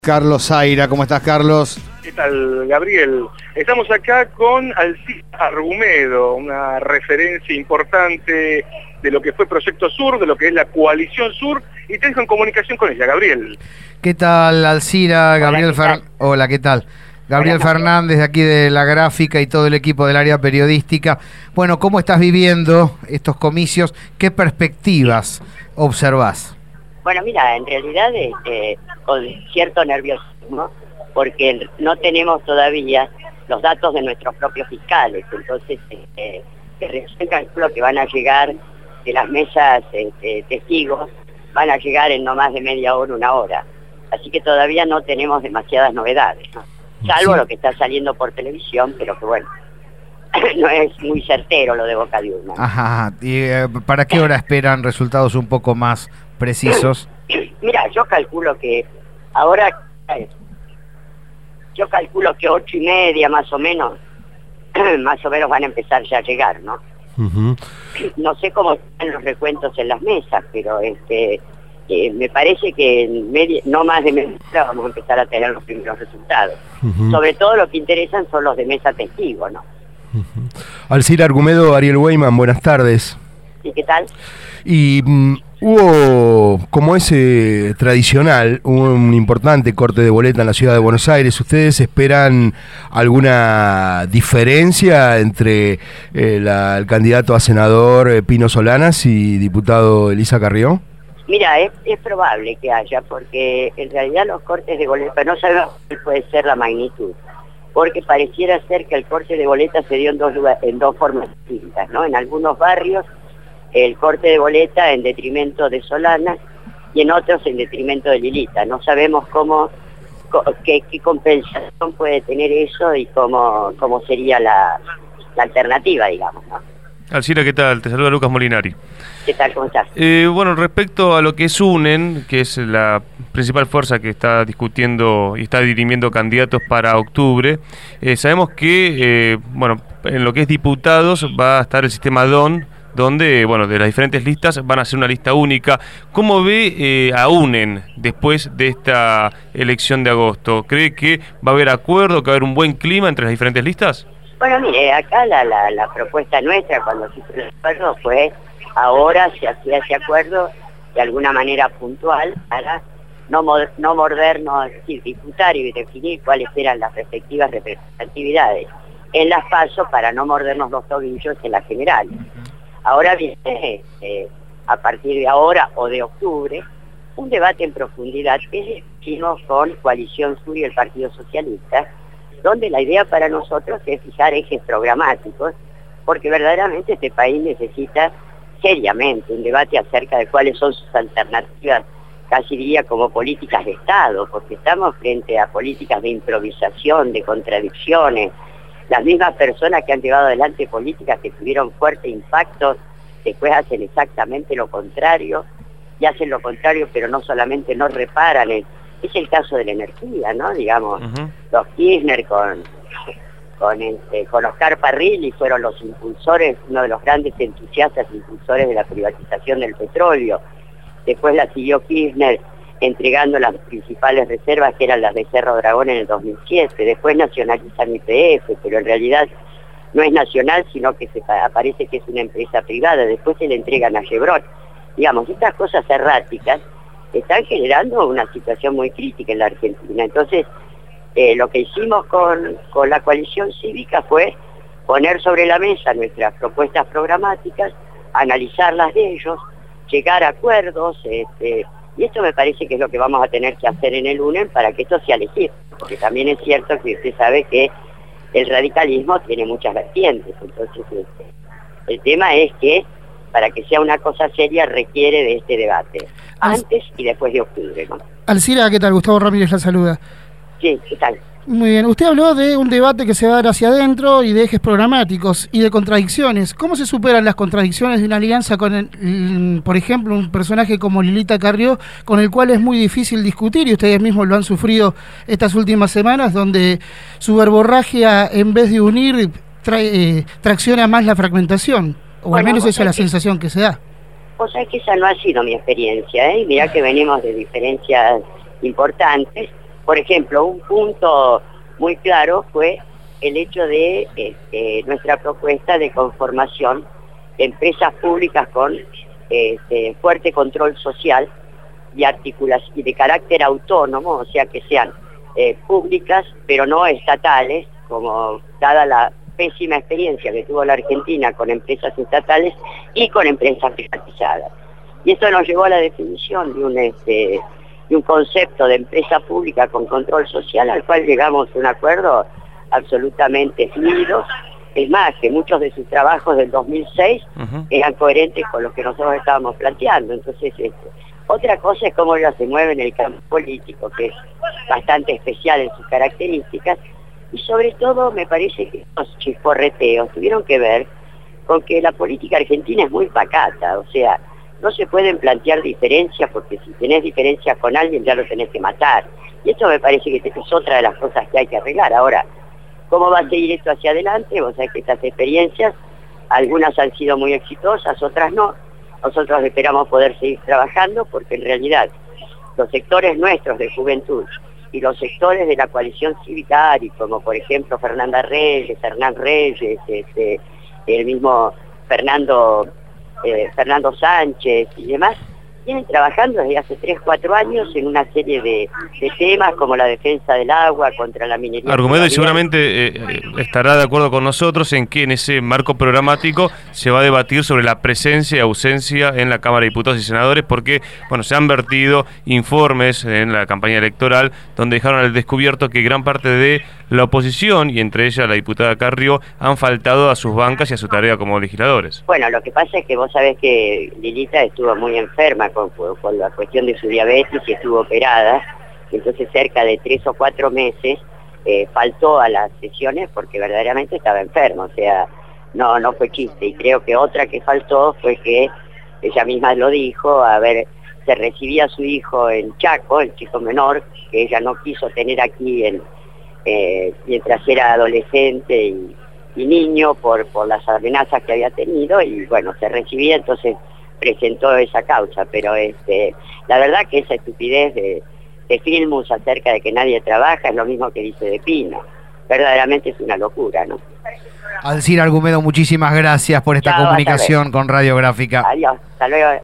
Carlos Zaira, ¿cómo estás, Carlos? ¿Qué tal, Gabriel? Estamos acá con Alcira Argumedo, una referencia importante de lo que fue Proyecto Sur, de lo que es la Coalición Sur, y te dejo en comunicación con ella, Gabriel. ¿Qué tal, Alcira? Gabriel Hola, ¿qué tal? Gabriel Fernández, de aquí de La Gráfica y todo el equipo del área periodística. Bueno, ¿cómo estás viviendo estos comicios? ¿Qué perspectivas observás? Bueno, mira, en realidad con cierto nerviosismo, porque no tenemos todavía los datos de nuestros propios fiscales, entonces recién calculo que van a llegar de las mesas testigos, van a llegar en no más de media hora, una hora, así que todavía no tenemos demasiadas novedades, ¿no? Salvo lo que está saliendo por televisión, pero que bueno, no es muy certero lo de boca de urna. Ajá, ¿y para qué hora esperan resultados un poco más precisos? Mira, yo calculo que ahora, 8:30 más o menos van a empezar ya a llegar, ¿no? Uh-huh. No sé cómo están los recuentos en las mesas, pero me parece que no más de media hora vamos a empezar a tener los primeros resultados. Uh-huh. Sobre todo lo que interesan son los de mesa testigo, ¿no? Uh-huh. Alcira Argumedo, Ariel Weyman, buenas tardes. ¿Y qué tal? Y hubo, como es tradicional, un importante corte de boleta en la ciudad de Buenos Aires. ¿Ustedes esperan alguna diferencia entre el candidato a senador Pino Solanas y diputado Elisa Carrió? Mira, es probable que haya, porque en realidad los cortes de boleta, no sabemos cuál puede ser la magnitud, porque pareciera ser que el corte de boleta se dio en dos formas distintas, ¿no? En algunos barrios el corte de boleta en detrimento de Solanas y en otros en detrimento de Lilita. No sabemos qué compensación puede tener eso y cómo sería la alternativa, digamos, ¿no? Alcira, ¿qué tal? Te saluda Lucas Molinari. ¿Qué tal? ¿Cómo estás? Bueno, respecto a lo que es UNEN, que es la principal fuerza que está discutiendo y está dirimiendo candidatos para octubre, sabemos que, en lo que es diputados va a estar el sistema DON, donde, de las diferentes listas van a ser una lista única. ¿Cómo ve a UNEN después de esta elección de agosto? ¿Cree que va a haber acuerdo, que va a haber un buen clima entre las diferentes listas? Bueno, mire, acá la propuesta nuestra cuando se hizo el acuerdo fue, ahora se hacía ese acuerdo de alguna manera puntual para no mordernos, es decir, disputar y definir cuáles eran las respectivas representatividades en las PASO para no mordernos los tobillos en las generales. Ahora viene, a partir de ahora o de octubre, un debate en profundidad que hicimos con Coalición Sur y el Partido Socialista, donde la idea para nosotros es fijar ejes programáticos, porque verdaderamente este país necesita seriamente un debate acerca de cuáles son sus alternativas, casi diría como políticas de Estado, porque estamos frente a políticas de improvisación, de contradicciones. Las mismas personas que han llevado adelante políticas que tuvieron fuerte impacto, después hacen exactamente lo contrario, y hacen lo contrario, pero no solamente no reparan. Es el caso de la energía, ¿no? Digamos, los Kirchner con Oscar Parrilli fueron los impulsores, uno de los grandes entusiastas impulsores de la privatización del petróleo. Después la siguió Kirchner entregando las principales reservas, que eran las de Cerro Dragón en el 2007. Después nacionalizan YPF, pero en realidad no es nacional, sino que aparece que es una empresa privada. Después se le entregan a Chevron. Digamos, estas cosas erráticas están generando una situación muy crítica en la Argentina. Entonces, lo que hicimos con la coalición cívica fue poner sobre la mesa nuestras propuestas programáticas, analizarlas de ellos, llegar a acuerdos, y esto me parece que es lo que vamos a tener que hacer en el UNEN para que esto sea legítimo, porque también es cierto que usted sabe que el radicalismo tiene muchas vertientes. Entonces el tema es que para que sea una cosa seria requiere de este debate, antes y después de octubre, ¿no? Alcira, ¿qué tal? Gustavo Ramírez la saluda. Sí, ¿qué tal? Muy bien, usted habló de un debate que se va a dar hacia adentro y de ejes programáticos y de contradicciones. ¿Cómo se superan las contradicciones de una alianza con, por ejemplo, un personaje como Lilita Carrió, con el cual es muy difícil discutir, y ustedes mismos lo han sufrido estas últimas semanas, donde su verborragia, en vez de unir, tracciona más la fragmentación? O al menos esa es la sensación que se da. O sea que esa no ha sido mi experiencia, ¿eh? Mirá que venimos de diferencias importantes, Por ejemplo, un punto muy claro fue el hecho de nuestra propuesta de conformación de empresas públicas con fuerte control social y articulación y de carácter autónomo, o sea que sean públicas pero no estatales, como dada la pésima experiencia que tuvo la Argentina con empresas estatales y con empresas privatizadas. Y eso nos llevó a la definición de un concepto de empresa pública con control social, al cual llegamos a un acuerdo absolutamente fluido. Es más, que muchos de sus trabajos del 2006 eran coherentes con lo que nosotros estábamos planteando. Entonces, otra cosa es cómo ella se mueve en el campo político, que es bastante especial en sus características, y sobre todo me parece que los chisporreteos tuvieron que ver con que la política argentina es muy pacata, o sea, no se pueden plantear diferencias, porque si tenés diferencias con alguien ya lo tenés que matar. Y esto me parece que es otra de las cosas que hay que arreglar. Ahora, ¿cómo va a seguir esto hacia adelante? Vos sabés que estas experiencias, algunas han sido muy exitosas, otras no. Nosotros esperamos poder seguir trabajando porque en realidad los sectores nuestros de juventud y los sectores de la coalición cívica ARI, como por ejemplo Fernanda Reyes, Hernán Reyes, el mismo Fernando Sánchez y demás, vienen trabajando desde hace 3-4 años en una serie de temas como la defensa del agua contra la minería. Argumedo, y seguramente estará de acuerdo con nosotros en que en ese marco programático se va a debatir sobre la presencia y ausencia en la Cámara de Diputados y Senadores, porque bueno, se han vertido informes en la campaña electoral donde dejaron al descubierto que gran parte de la oposición, y entre ellas la diputada Carrió, han faltado a sus bancas y a su tarea como legisladores. Bueno, lo que pasa es que vos sabés que Lilita estuvo muy enferma con la cuestión de su diabetes y estuvo operada, entonces cerca de 3 o 4 meses faltó a las sesiones porque verdaderamente estaba enferma, o sea, no fue chiste. Y creo que otra que faltó fue que ella misma lo dijo, se recibía a su hijo en Chaco, el chico menor, que ella no quiso tener aquí mientras era adolescente y niño por las amenazas que había tenido, y bueno, se recibía, entonces presentó esa causa. Pero la verdad que esa estupidez de Filmus acerca de que nadie trabaja es lo mismo que dice de Pino. Verdaderamente es una locura, ¿no? Alcira Argumedo, muchísimas gracias por esta comunicación con Radiográfica. Adiós, hasta luego.